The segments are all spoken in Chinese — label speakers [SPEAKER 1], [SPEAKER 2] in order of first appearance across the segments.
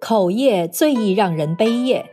[SPEAKER 1] 口业最易让人悲业。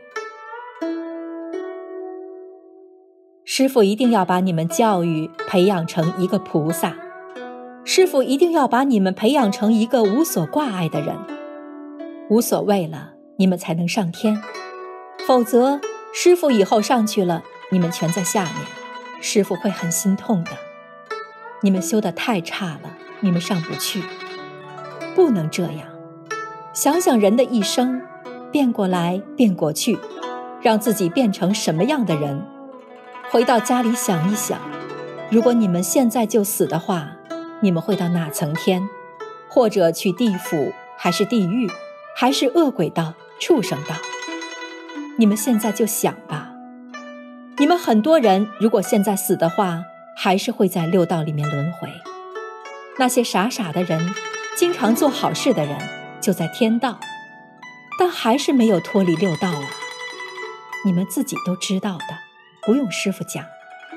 [SPEAKER 1] 师父一定要把你们教育培养成一个菩萨，师父一定要把你们培养成一个无所挂碍的人，无所谓了，你们才能上天，否则师父以后上去了，你们全在下面，师父会很心痛的。你们修得太差了，你们上不去，不能这样。想想人的一生，变过来变过去，让自己变成什么样的人。回到家里想一想，如果你们现在就死的话，你们会到哪层天？或者去地府，还是地狱，还是恶鬼道、畜生道？你们现在就想吧。你们很多人如果现在死的话，还是会在六道里面轮回。那些傻傻的人，经常做好事的人，就在天道，但还是没有脱离六道啊。你们自己都知道的，不用师父讲。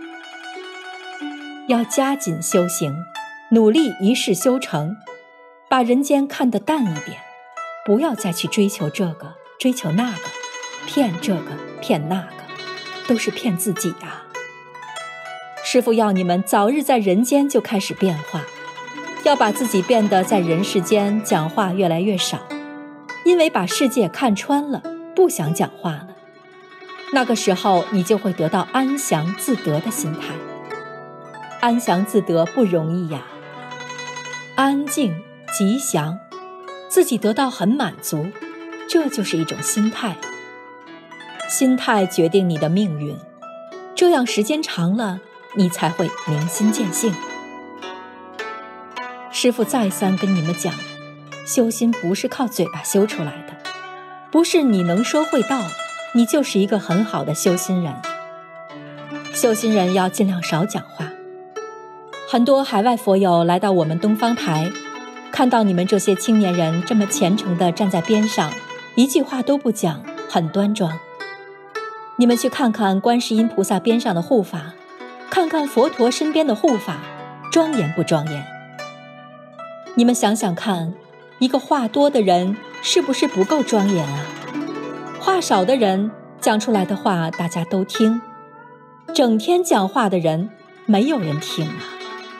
[SPEAKER 1] 要加紧修行，努力一世修成，把人间看得淡一点，不要再去追求这个追求那个，骗这个骗那个，都是骗自己啊。师父要你们早日在人间就开始变化，要把自己变得在人世间讲话越来越少，因为把世界看穿了，不想讲话了。那个时候你就会得到安详自得的心态。安详自得不容易呀，安静吉祥，自己得到很满足，这就是一种心态。心态决定你的命运，这样时间长了，你才会明心见性。师父再三跟你们讲，修心不是靠嘴巴修出来的，不是你能说会道，你就是一个很好的修心人。修心人要尽量少讲话。很多海外佛友来到我们东方台，看到你们这些青年人这么虔诚地站在边上，一句话都不讲，很端庄。你们去看看观世音菩萨边上的护法，看看佛陀身边的护法，庄严不庄严？你们想想看，一个话多的人是不是不够庄严啊？话少的人讲出来的话大家都听，整天讲话的人没有人听啊。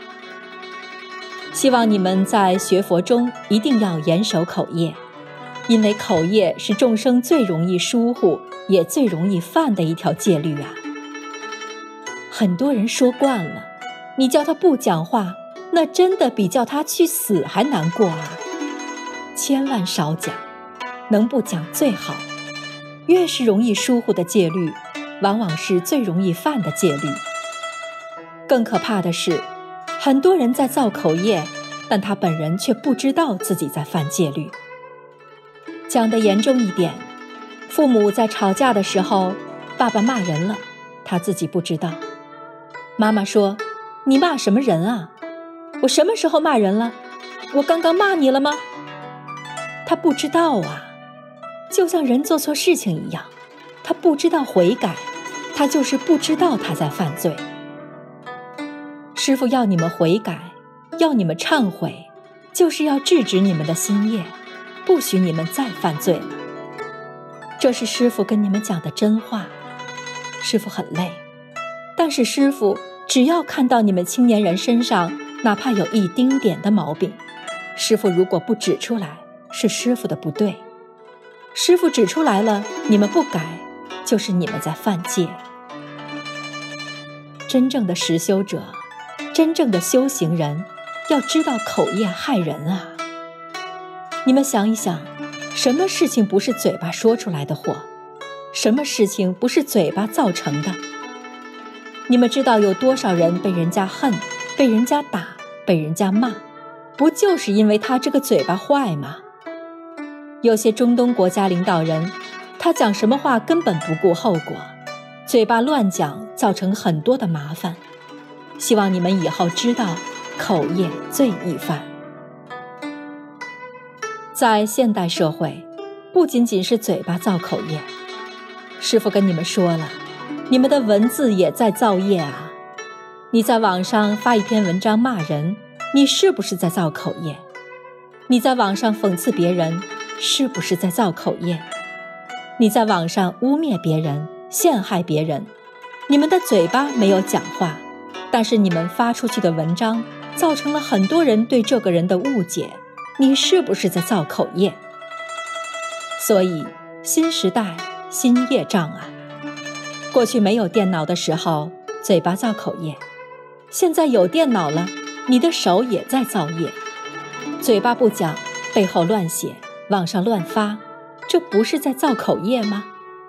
[SPEAKER 1] 希望你们在学佛中一定要严守口业，因为口业是众生最容易疏忽也最容易犯的一条戒律啊。很多人说惯了，你叫他不讲话，那真的比叫他去死还难过啊。千万少讲，能不讲最好。越是容易疏忽的戒律，往往是最容易犯的戒律。更可怕的是，很多人在造口业，但他本人却不知道自己在犯戒律。讲得严重一点，父母在吵架的时候，爸爸骂人了，他自己不知道。妈妈说，你骂什么人啊？我什么时候骂人了？我刚刚骂你了吗？他不知道啊，就像人做错事情一样，他不知道悔改，他就是不知道他在犯罪。师父要你们悔改，要你们忏悔，就是要制止你们的心业，不许你们再犯罪了。这是师父跟你们讲的真话。师父很累，但是师父只要看到你们青年人身上哪怕有一丁点的毛病，师父如果不指出来，是师父的不对。师父指出来了，你们不改，就是你们在犯戒。真正的实修者，真正的修行人，要知道口业害人啊。你们想一想，什么事情不是嘴巴说出来的祸？什么事情不是嘴巴造成的？你们知道有多少人被人家恨，被人家打，被人家骂，不就是因为他这个嘴巴坏吗？有些中东国家领导人，他讲什么话根本不顾后果，嘴巴乱讲，造成很多的麻烦。希望你们以后知道，口业最易犯。在现代社会，不仅仅是嘴巴造口业，师父跟你们说了，你们的文字也在造业啊。你在网上发一篇文章骂人，你是不是在造口业？你在网上讽刺别人， 是不是在造口业？你在网上污蔑别人，陷害别人，你们的嘴巴没有讲话，但是你们发出去的文章造成了很多人对这个人的误解，你是不是在造口业？所以新时代新业障啊！过去没有电脑的时候，嘴巴造口业，现在有电脑了，你的手也在造业。嘴巴不讲，背后乱写，网上乱发，这不是在造口业吗？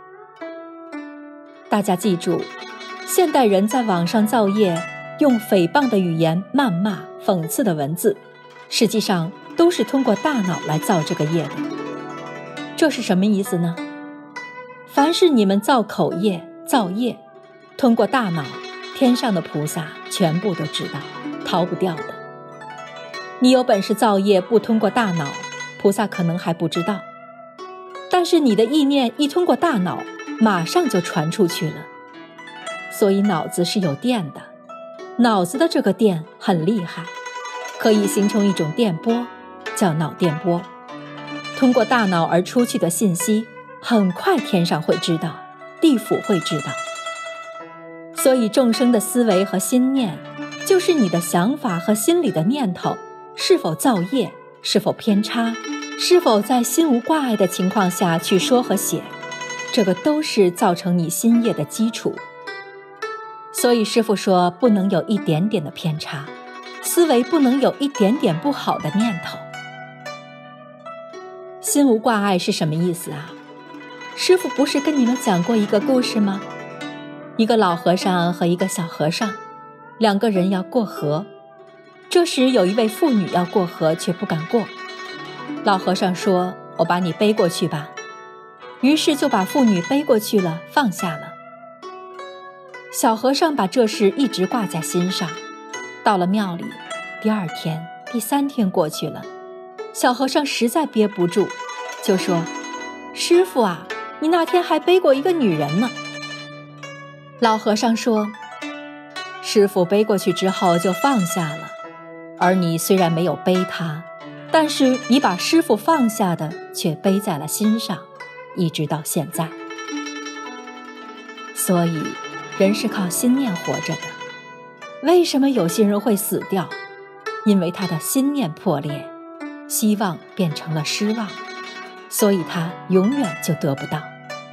[SPEAKER 1] 大家记住，现代人在网上造业，用诽谤的语言谩骂、讽刺的文字，实际上都是通过大脑来造这个业的。这是什么意思呢？凡是你们造口业、造业，通过大脑，天上的菩萨全部都知道，逃不掉的。你有本事造业不通过大脑，菩萨可能还不知道，但是你的意念一通过大脑，马上就传出去了。所以脑子是有电的，脑子的这个电很厉害，可以形成一种电波，叫脑电波。通过大脑而出去的信息，很快天上会知道，地府会知道。所以众生的思维和心念，就是你的想法和心里的念头是否造业，是否偏差，是否在心无挂碍的情况下去说和写，这个都是造成你心业的基础。所以师父说，不能有一点点的偏差，思维不能有一点点不好的念头。心无挂碍是什么意思啊？师父不是跟你们讲过一个故事吗？一个老和尚和一个小和尚，两个人要过河。这时有一位妇女要过河，却不敢过。老和尚说，我把你背过去吧。于是就把妇女背过去了，放下了。小和尚把这事一直挂在心上，到了庙里，第二天、第三天过去了，小和尚实在憋不住，就说，师父啊，你那天还背过一个女人呢。老和尚说，师父背过去之后就放下了，而你虽然没有背她，但是你把师父放下的却背在了心上，一直到现在。所以人是靠心念活着的。为什么有些人会死掉？因为他的心念破裂，希望变成了失望，所以他永远就得不到。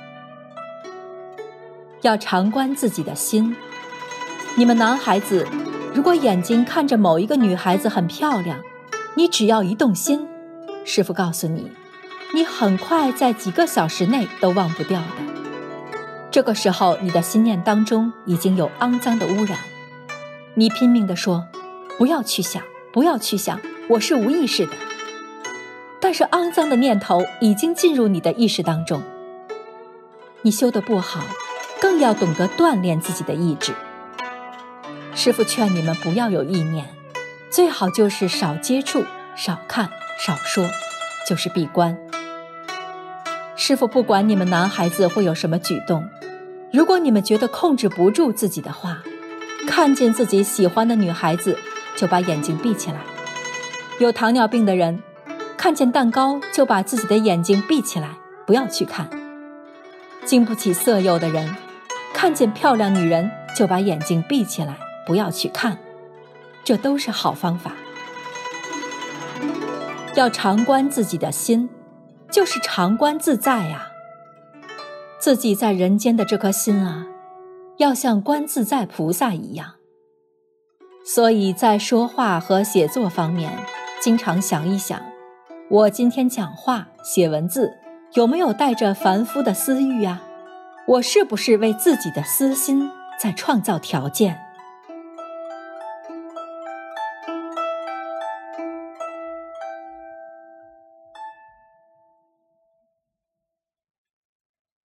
[SPEAKER 1] 要常观自己的心。你们男孩子，如果眼睛看着某一个女孩子很漂亮，你只要一动心，师父告诉你，你很快在几个小时内都忘不掉的。这个时候你的心念当中已经有肮脏的污染，你拼命地说，不要去想，不要去想，我是无意识的。但是肮脏的念头已经进入你的意识当中。你修得不好，更要懂得锻炼自己的意志。师父劝你们不要有意念，最好就是少接触、少看、少说，就是闭关。师父不管你们男孩子会有什么举动，如果你们觉得控制不住自己的话，看见自己喜欢的女孩子就把眼睛闭起来。有糖尿病的人看见蛋糕就把自己的眼睛闭起来，不要去看。经不起色诱的人看见漂亮女人就把眼睛闭起来，不要去看。这都是好方法。要常观自己的心，就是常观自在啊。自己在人间的这颗心啊，要像观自在菩萨一样。所以在说话和写作方面，经常想一想，我今天讲话写文字有没有带着凡夫的私欲啊？我是不是为自己的私心在创造条件？